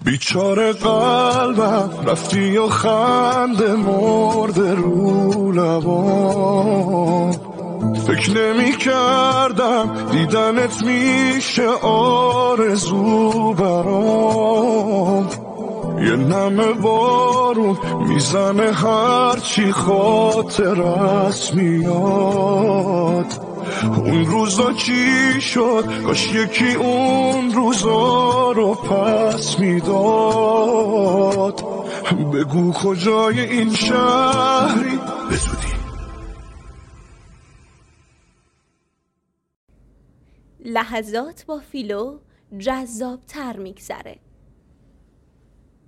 بیچاره قلبم رفتی و خنده مرده رو لبام، فکر نمی کردم دیدنت میشه آرزو برام. یه نم بارون میزنه هرچی خاطرت میاد. اون روزا چی شد؟ کاش یکی اون روزا رو پس میداد. بگو کجای این شهری به زودی. لحظات با فیلو جذاب تر میگذره.